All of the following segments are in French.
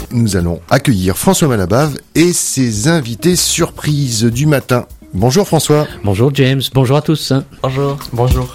nous allons accueillir François Malabave et ses invités surprises du matin. Bonjour François. Bonjour James, bonjour à tous. Bonjour.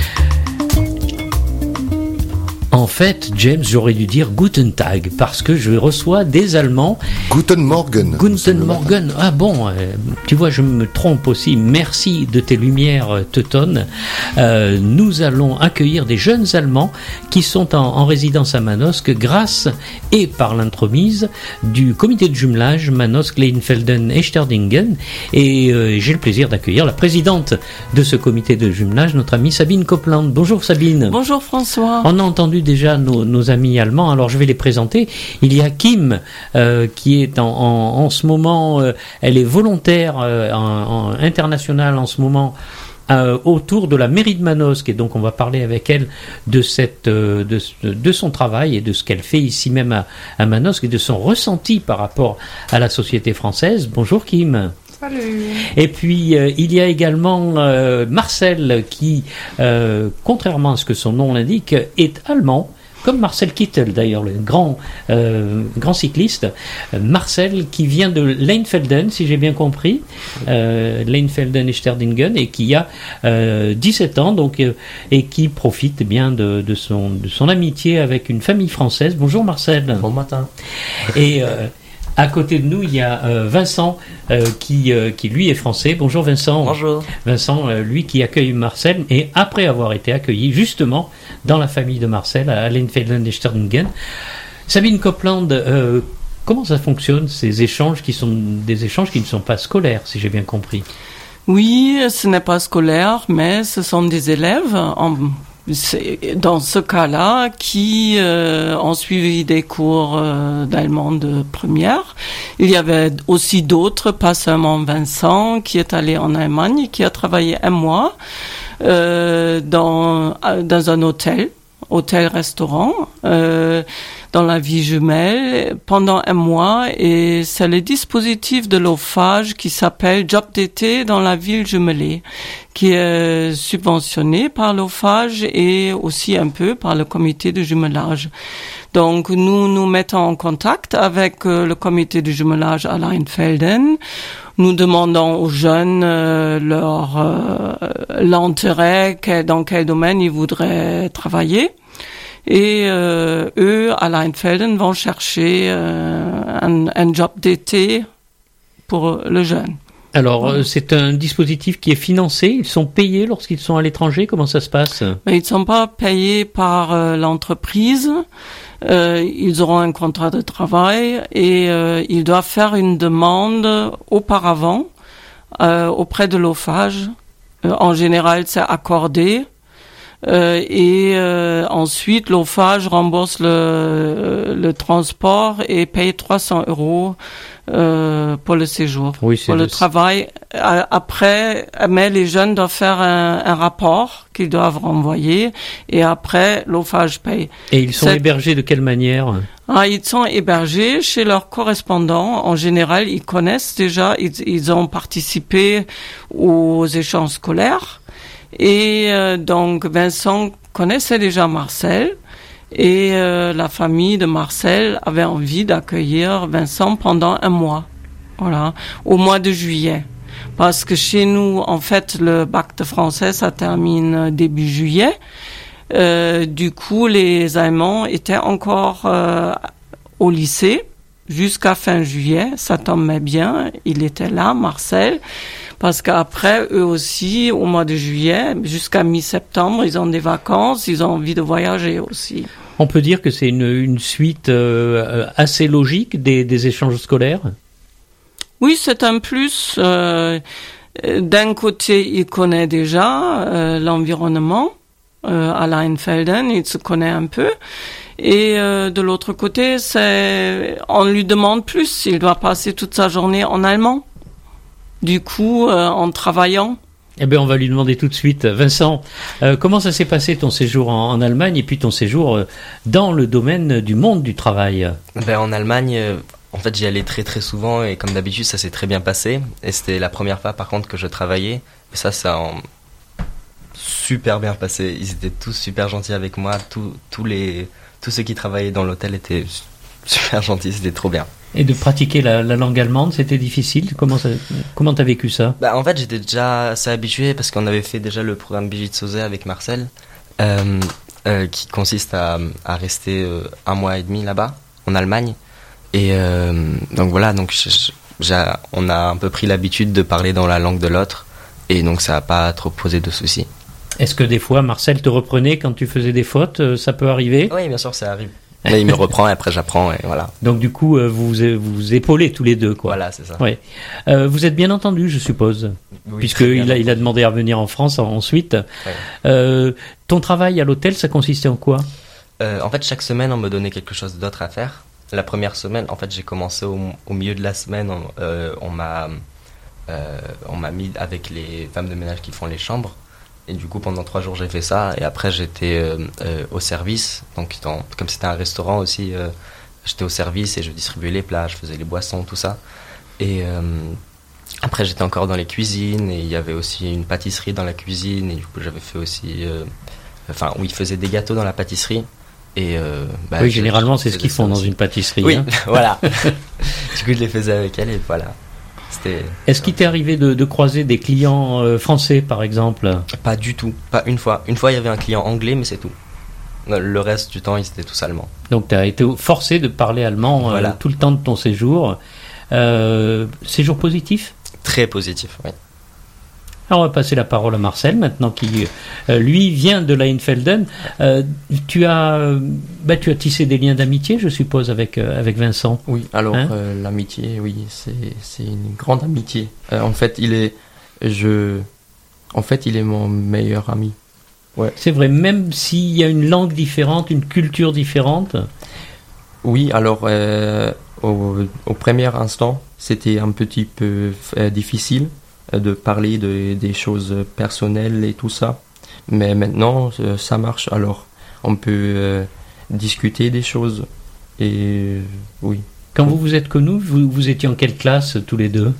En fait, James, j'aurais dû dire Guten Tag, parce que je reçois des Allemands. Guten Morgen. Guten Morgen. Ah bon, tu vois, je me trompe aussi. Merci de tes lumières teutones. Nous allons accueillir des jeunes Allemands qui sont en résidence à Manosque grâce et par l'entremise du comité de jumelage Manosque-Leinfelden-Echterdingen. Et j'ai le plaisir d'accueillir la présidente de ce comité de jumelage, notre amie Sabine Copeland. Bonjour Sabine. Bonjour François. On a entendu déjà nos amis allemands, alors je vais les présenter. Il y a Kim qui est en ce moment, elle est volontaire internationale en ce moment autour de la mairie de Manosque, et donc on va parler avec elle de son travail et de ce qu'elle fait ici même à Manosque et de son ressenti par rapport à la société française. Bonjour Kim. Salut. Et puis il y a également Marcel qui, contrairement à ce que son nom l'indique, est allemand, comme Marcel Kittel d'ailleurs, le grand cycliste. Marcel qui vient de Leinfelden, si j'ai bien compris, Leinfelden-Echterdingen, et qui a 17 ans donc, et qui profite bien de son amitié avec une famille française. Bonjour Marcel. Bon matin. Et à côté de nous, il y a Vincent qui lui est français. Bonjour Vincent. Bonjour. Vincent, lui qui accueille Marcel, et après avoir été accueilli justement dans la famille de Marcel à Leinfelden-Echterdingen. Sabine Copeland, comment ça fonctionne, ces échanges qui sont des échanges qui ne sont pas scolaires, si j'ai bien compris? Oui, ce n'est pas scolaire, mais ce sont des élèves dans ce cas-là, qui ont suivi des cours d'allemand de première. Il y avait aussi d'autres, pas seulement Vincent, qui est allé en Allemagne, qui a travaillé un mois dans un hôtel-restaurant, dans la vie jumelle, pendant un mois, et c'est le dispositif de l'OFAGE qui s'appelle Job d'été dans la ville jumelée, qui est subventionné par l'OFAGE et aussi un peu par le comité de jumelage. Donc nous mettons en contact avec le comité de jumelage à Leinfelden. Nous demandons aux jeunes l'intérêt, dans quel domaine ils voudraient travailler. Et eux, à Leinfelden, vont chercher un job d'été pour le jeune. Alors, c'est un dispositif qui est financé. Ils sont payés lorsqu'ils sont à l'étranger. Comment ça se passe? Mais ils ne sont pas payés par l'entreprise. Ils auront un contrat de travail et ils doivent faire une demande auparavant auprès de l'OFAGE. En général, c'est accordé. Ensuite, l'OFAGE rembourse le transport et paye 300 € pour le séjour, pour le travail. Après, mais les jeunes doivent faire un rapport qu'ils doivent renvoyer, et après, l'OFAGE paye. Et ils sont hébergés de quelle manière? Ils sont hébergés chez leurs correspondants. En général, ils connaissent déjà, ils ont participé aux échanges scolaires. Et donc Vincent connaissait déjà Marcel, et la famille de Marcel avait envie d'accueillir Vincent pendant un mois, voilà, au mois de juillet. Parce que chez nous, en fait, le bac de français, ça termine début juillet. Du coup, les Allemands étaient encore au lycée jusqu'à fin juillet. Ça tombait bien, il était là, Marcel. Parce qu'après, eux aussi, au mois de juillet, jusqu'à mi-septembre, ils ont des vacances, ils ont envie de voyager aussi. On peut dire que c'est une suite assez logique des échanges scolaires? Oui, c'est un plus. D'un côté, il connaît déjà l'environnement à Leinfelden, il se connaît un peu. Et de l'autre côté, on lui demande plus. Il doit passer toute sa journée en allemand. Du coup, en travaillant. Eh bien, on va lui demander tout de suite. Vincent, comment ça s'est passé ton séjour en Allemagne, et puis ton séjour dans le domaine du monde du travail? En Allemagne, en fait, j'y allais très très souvent, et comme d'habitude, ça s'est très bien passé. Et c'était la première fois, par contre, que je travaillais. Et ça a super bien passé. Ils étaient tous super gentils avec moi. Tous ceux qui travaillaient dans l'hôtel étaient super gentil, c'était trop bien. Et de pratiquer la langue allemande, c'était difficile? Comment t'as vécu ça? Bah, en fait, j'étais déjà assez habitué parce qu'on avait fait déjà le programme Bijitsose avec Marcel, qui consiste à rester 1 mois et demi là-bas, en Allemagne. Et donc voilà, donc on a un peu pris l'habitude de parler dans la langue de l'autre, et donc ça n'a pas trop posé de soucis. Est-ce que des fois Marcel te reprenait quand tu faisais des fautes? Ça peut arriver? Oui, bien sûr, ça arrive. Mais il me reprend et après j'apprends, et voilà. Donc du coup, vous épaulez tous les deux, quoi. Voilà, c'est ça. Ouais. Vous êtes bien entendu, je suppose, Oui, puisqu'il il a demandé à revenir en France ensuite. Ouais. Ton travail à l'hôtel, ça consistait en quoi? En fait, chaque semaine, on me donnait quelque chose d'autre à faire. La première semaine, en fait, j'ai commencé au milieu de la semaine, on m'a mis avec les femmes de ménage qui font les chambres. Et du coup, pendant 3 jours, j'ai fait ça. Et après, j'étais au service. Donc, comme c'était un restaurant aussi, j'étais au service et je distribuais les plats, je faisais les boissons, tout ça. Et après, j'étais encore dans les cuisines. Et il y avait aussi une pâtisserie dans la cuisine. Et du coup, j'avais fait aussi... où ils faisaient des gâteaux dans la pâtisserie. Et, oui, généralement, c'est ce qu'ils font dans une pâtisserie. Oui, hein. Voilà. Du coup, je les faisais avec elle et voilà. Est-ce qu'il t'est arrivé de croiser des clients français, par exemple? Pas du tout, pas une fois. Une fois, il y avait un client anglais, mais c'est tout. Le reste du temps, ils étaient tous allemands. Donc, tu as été forcé de parler allemand Voilà. tout le temps de ton séjour. Séjour positif? Très positif, oui. Alors, on va passer la parole à Marcel, maintenant, qui, lui, vient de Leinfelden. Tu as tissé des liens d'amitié, je suppose, avec Vincent. Oui, alors Hein l'amitié, oui, c'est une grande amitié. En fait, il est mon meilleur ami. Ouais. C'est vrai, même s'il y a une langue différente, une culture différente. Oui, alors au premier instant, c'était un petit peu difficile de parler des choses personnelles et tout ça. Mais maintenant, ça marche. Alors, on peut discuter des choses. Et oui. Quand vous vous êtes connus, vous étiez en quelle classe tous les deux?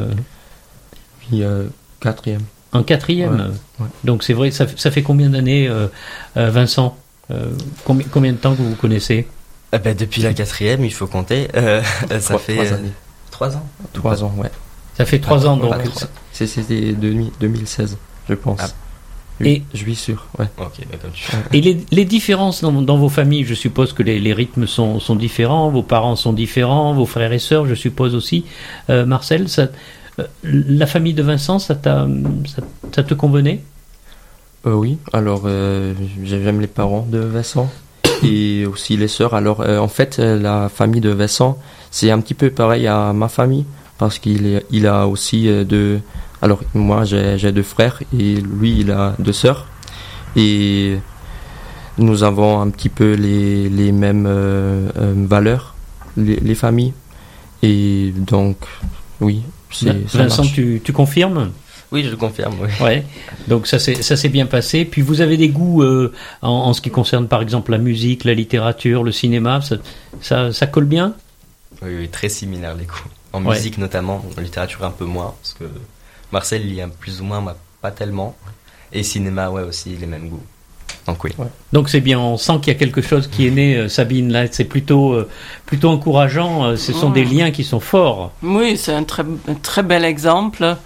Puis, 4e. En 4e. Ouais. Donc c'est vrai, ça fait combien d'années, Vincent? Combien de temps que vous vous connaissez? Depuis la 4e, il faut compter. Ça fait 3 années. 3 ans. 3 ans, ouais. Ça fait 3 ans, donc. C'était 2016, je pense. Ah. Oui, je suis sûr, ouais. Ok, comme tu veux. Et les différences dans vos familles, je suppose que les rythmes sont différents, vos parents sont différents, vos frères et sœurs, je suppose aussi. Marcel, la famille de Vincent, ça te convenait? Oui, alors j'aime les parents de Vincent et aussi les sœurs. Alors en fait, la famille de Vincent, c'est un petit peu pareil à ma famille parce qu'il a aussi deux... Alors moi j'ai 2 frères et lui il a 2 sœurs et nous avons un petit peu les mêmes valeurs, les familles, et donc oui, ça Vincent, marche. tu confirmes? Oui, je confirme, oui. Ouais. Donc ça s'est bien passé. Puis vous avez des goûts en ce qui concerne par exemple la musique, la littérature, le cinéma, ça colle bien? Oui, très similaires les goûts. En Ouais. musique notamment, en littérature un peu moins, parce que Marcel lit plus ou moins, moi pas tellement. Et cinéma, ouais, aussi les mêmes goûts. Donc oui. Ouais. Donc c'est bien, on sent qu'il y a quelque chose qui est né, Sabine, là, c'est plutôt encourageant, ce sont des liens qui sont forts. Oui, c'est un très bel exemple.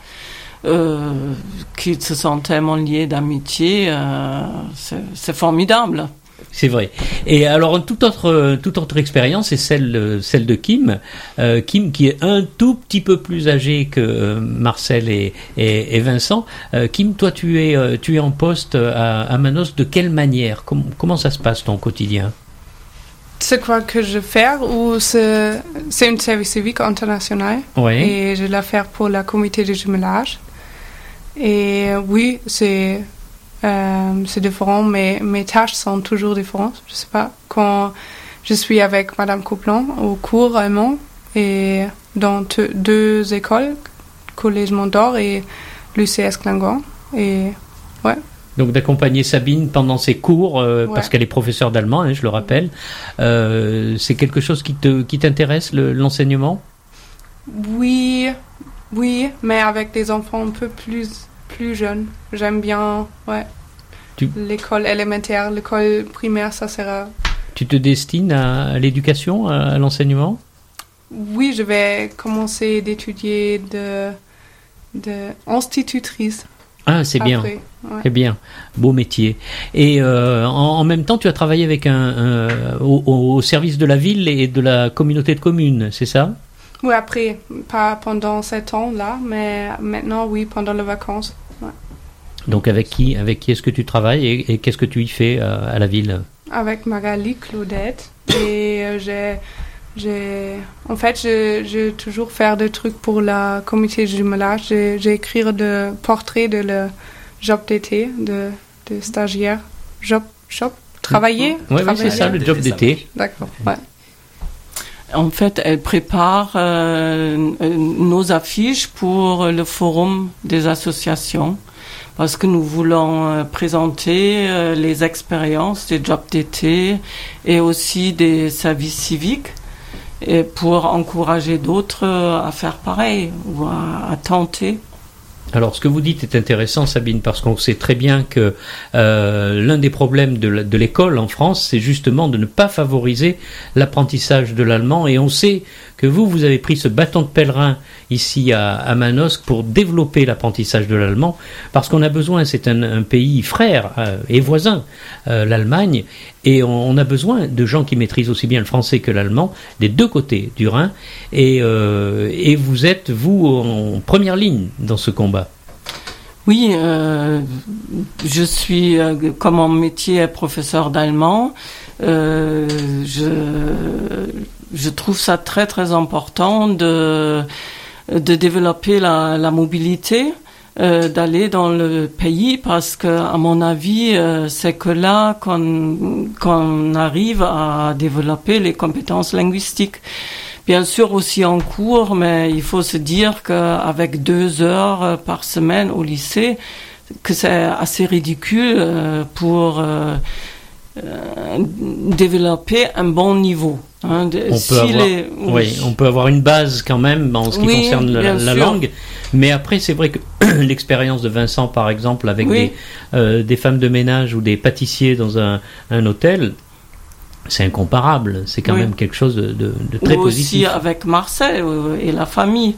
Qui se sont tellement liés d'amitié, c'est formidable. C'est vrai. Et alors toute autre expérience est celle de Kim. Kim qui est un tout petit peu plus âgé que Marcel et Vincent. Kim, toi tu es en poste à Manos. De quelle manière? Comment ça se passe ton quotidien? C'est quoi que je fais ou c'est un service civique international Oui. et je l'ai fait pour la comité de jumelage. Et oui, c'est différent, mais mes tâches sont toujours différentes. Je sais pas, quand je suis avec Madame Couplon au cours allemand et dans 2 écoles, Collège Mondor et l'UCS Klangon. Et ouais. Donc d'accompagner Sabine pendant ses cours, parce qu'elle est professeure d'allemand, hein, je le rappelle. C'est quelque chose qui t'intéresse, l'enseignement? Oui, mais avec des enfants un peu plus jeunes. J'aime bien, ouais. L'école élémentaire, l'école primaire, ça sera tu te destines à l'éducation, à l'enseignement? Oui, je vais commencer d'étudier de institutrice. Ah, c'est bien. Après, ouais. C'est bien. Beau métier. Et en même temps, tu as travaillé avec au service de la ville et de la communauté de communes, c'est ça? Oui, après, pas pendant 7 ans là, mais maintenant, oui, pendant les vacances. Ouais. Donc avec qui est-ce que tu travailles et qu'est-ce que tu y fais à la ville? Avec Magali Claudette. Et en fait, je toujours faire des trucs pour la comité de jumelage. J'ai écrit des portraits de le job d'été, de stagiaire. Travailler? Oui, c'est ça, le job d'été. D'accord, ouais. En fait, elle prépare nos affiches pour le forum des associations parce que nous voulons présenter les expériences des jobs d'été et aussi des services civiques et pour encourager d'autres à faire pareil ou à tenter. Alors, ce que vous dites est intéressant, Sabine, parce qu'on sait très bien que l'un des problèmes de l'école en France, c'est justement de ne pas favoriser l'apprentissage de l'allemand. Et on sait que vous avez pris ce bâton de pèlerin ici à Manosque pour développer l'apprentissage de l'allemand, parce qu'on a besoin, c'est un pays frère et voisin, l'Allemagne, et on a besoin de gens qui maîtrisent aussi bien le français que l'allemand, des deux côtés du Rhin, et vous êtes, en première ligne dans ce combat. Oui, je suis, comme mon métier est professeur d'allemand, je trouve ça très très important de développer la mobilité, d'aller dans le pays parce que à mon avis c'est que là qu'on arrive à développer les compétences linguistiques. Bien sûr aussi en cours, mais il faut se dire qu'avec 2 heures par semaine au lycée, que c'est assez ridicule pour développer un bon niveau. Hein. On peut avoir une base quand même en ce qui concerne la langue, mais après c'est vrai que l'expérience de Vincent par exemple avec des femmes de ménage ou des pâtissiers dans un hôtel, c'est incomparable, c'est quand même quelque chose de très positif. Aussi avec Marcel et la famille,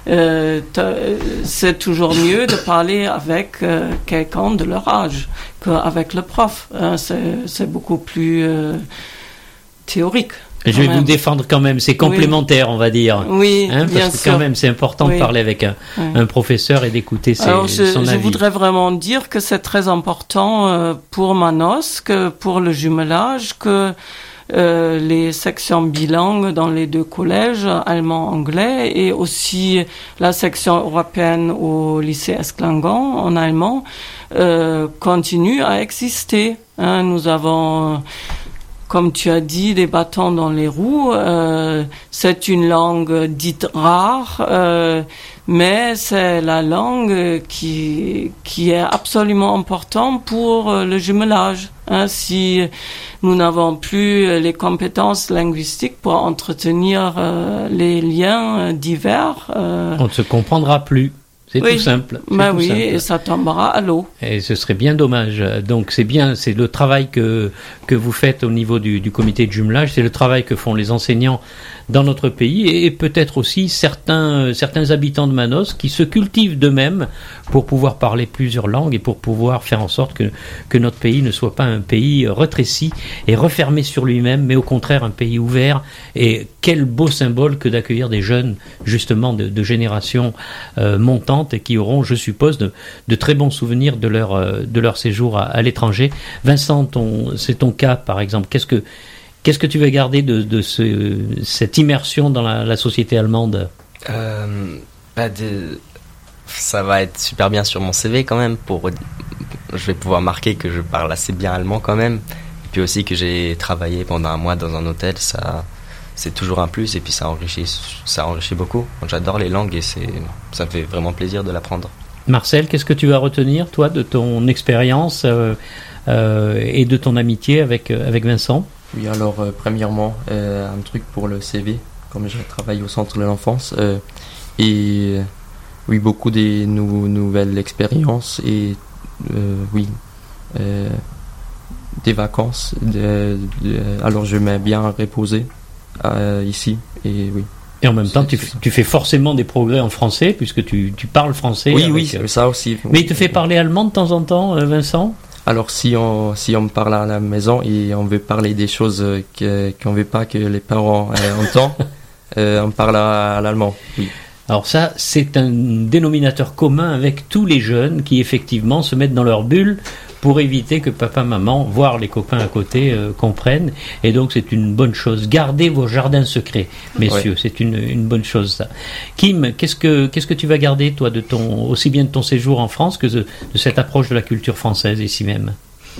c'est toujours mieux de parler avec quelqu'un de leur âge qu'avec le prof. C'est beaucoup plus théorique. Je vais vous défendre quand même, c'est complémentaire, on va dire. Oui, bien sûr. Parce que quand même, c'est important de parler avec un professeur et d'écouter son avis. Je voudrais vraiment dire que c'est très important pour Manosque, pour le jumelage, que les sections bilingues dans les 2 collèges, allemand-anglais, et aussi la section européenne au lycée Esclangon en allemand, continuent à exister. Hein, nous avons... Comme tu as dit, des bâtons dans les roues. C'est une langue dite rare, mais c'est la langue qui est absolument importante pour le jumelage. Hein, si nous n'avons plus les compétences linguistiques pour entretenir les liens divers, on ne se comprendra plus. C'est tout simple. Simple. Et ça tombera à l'eau. Et ce serait bien dommage. Donc c'est bien, c'est le travail que vous faites au niveau du comité de jumelage, c'est le travail que font les enseignants dans notre pays et peut-être aussi certains habitants de Manosque qui se cultivent d'eux-mêmes pour pouvoir parler plusieurs langues et pour pouvoir faire en sorte que notre pays ne soit pas un pays rétréci et refermé sur lui-même, mais au contraire un pays ouvert. Et quel beau symbole que d'accueillir des jeunes justement de génération montante et qui auront, je suppose, de très bons souvenirs de leur séjour à l'étranger. Vincent, c'est ton cas par exemple. Qu'est-ce que tu veux garder de cette immersion dans la société allemande? Ça va être super bien sur mon CV quand même. Je vais pouvoir marquer que je parle assez bien allemand quand même. Et puis aussi que j'ai travaillé pendant 1 mois dans un hôtel, ça c'est toujours un plus et puis ça enrichit beaucoup. J'adore les langues et ça me fait vraiment plaisir de l'apprendre. Marcel, qu'est-ce que tu vas retenir toi de ton expérience et de ton amitié avec Vincent? Oui, alors premièrement, un truc pour le CV, comme j'ai travaillé au centre de l'enfance, et oui, beaucoup des nouvelles expériences et des vacances. Alors je m'aime bien reposer ici. Et oui. Et en même temps, tu fais forcément des progrès en français, puisque tu parles français. Oui, ça aussi. Mais il te fait parler allemand de temps en temps, Vincent ? Alors si on me parle à la maison et on veut parler des choses qu'on veut pas que les parents entendent, on parle à l'allemand, oui. Alors ça, c'est un dénominateur commun avec tous les jeunes qui effectivement se mettent dans leur bulle pour éviter que papa, maman, voire les copains à côté, comprennent. Et donc c'est une bonne chose. Gardez vos jardins secrets, messieurs. Ouais. C'est une bonne chose, ça. Kim, qu'est-ce que tu vas garder, toi, aussi bien de ton séjour en France que de cette approche de la culture française ici même?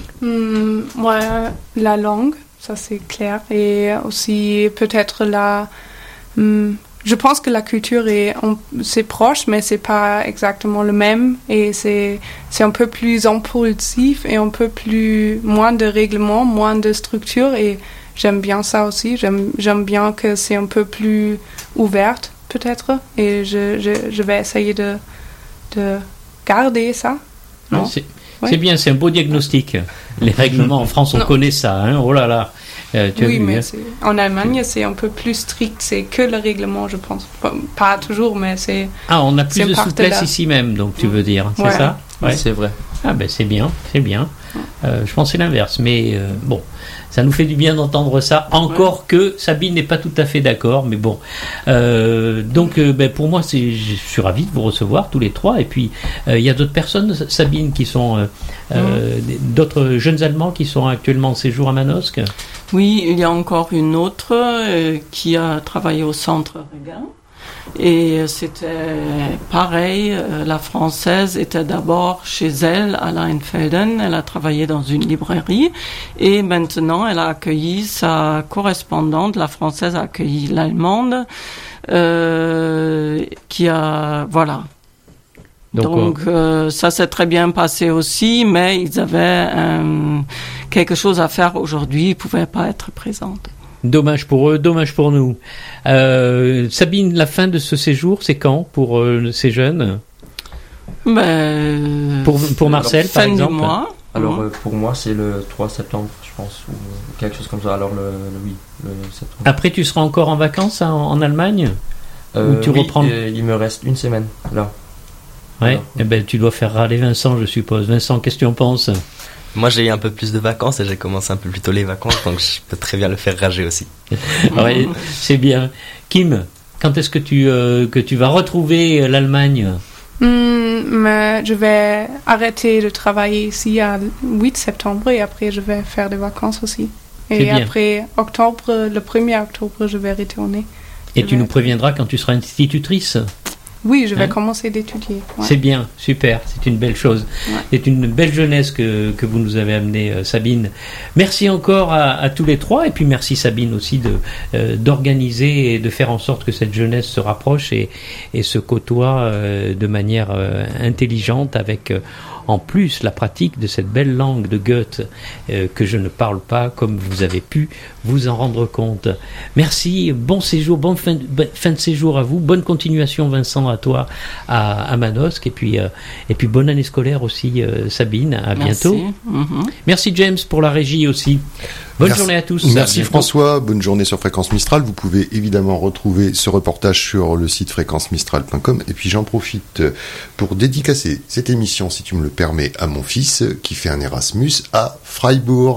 La langue, ça c'est clair. Et aussi peut-être je pense que la culture c'est proche, mais c'est pas exactement le même, et c'est un peu plus impulsif et un peu moins de règlements, moins de structure, et j'aime bien ça aussi. J'aime bien que c'est un peu plus ouverte peut-être, et je vais essayer de garder ça. Non? C'est bien, c'est un beau diagnostic. Les règlements en France, on connaît ça, hein. Oh là là. Mais en Allemagne, c'est un peu plus strict. C'est que le règlement, je pense. Pas toujours, mais c'est... Ah, on a plus de souplesse ici même, donc tu veux dire. C'est ça? Ouais. C'est vrai. Ah ben c'est bien. Je pensais l'inverse, mais bon, ça nous fait du bien d'entendre ça. Encore que Sabine n'est pas tout à fait d'accord, mais bon. Donc pour moi, je suis ravi de vous recevoir tous les trois. Et puis il y a d'autres personnes, Sabine, qui sont d'autres jeunes Allemands qui sont actuellement en séjour à Manosque. Oui, il y a encore une autre qui a travaillé au centre Regan. Et c'était pareil, la française était d'abord chez elle à Leinfelden, elle a travaillé dans une librairie, et maintenant elle a accueilli sa correspondante, la française a accueilli l'allemande, qui a, voilà. Donc ça s'est très bien passé aussi, mais ils avaient quelque chose à faire aujourd'hui, ils ne pouvaient pas être présentes. Dommage pour eux, dommage pour nous. Sabine, la fin de ce séjour, c'est quand pour ces jeunes? Pour Marcel, par exemple. Fin du mois. Alors pour moi, c'est le 3 septembre, je pense, ou quelque chose comme ça. Alors le septembre. Après, tu seras encore en vacances en Allemagne? Ou tu reprends... il me reste une semaine, là. Ouais, voilà. Tu dois faire râler Vincent, je suppose. Vincent, qu'est-ce que tu en penses? Moi, j'ai eu un peu plus de vacances et j'ai commencé un peu plus tôt les vacances, donc je peux très bien le faire rager aussi. Ouais, c'est bien. Kim, quand est-ce que tu vas retrouver l'Allemagne? Mais je vais arrêter de travailler ici à 8 septembre et après je vais faire des vacances aussi. Et après le 1er octobre, je vais retourner. Et tu nous préviendras quand tu seras institutrice? Oui, je vais commencer d'étudier. Ouais. C'est bien, super, c'est une belle chose. Ouais. C'est une belle jeunesse que vous nous avez amenée, Sabine. Merci encore à tous les trois, et puis merci Sabine aussi d'organiser et de faire en sorte que cette jeunesse se rapproche et se côtoie de manière intelligente avec... en plus la pratique de cette belle langue de Goethe que je ne parle pas, comme vous avez pu vous en rendre compte. Merci, bon séjour, bonne fin de séjour à vous, bonne continuation Vincent à toi à Manosque, et puis bonne année scolaire aussi Sabine, à bientôt. Merci James pour la régie aussi. Bonne journée à tous. Merci François, bonne journée sur Fréquence Mistral. Vous pouvez évidemment retrouver ce reportage sur le site fréquencemistral.com, et puis j'en profite pour dédicacer cette émission, si tu me le permets, à mon fils qui fait un Erasmus à Freiburg.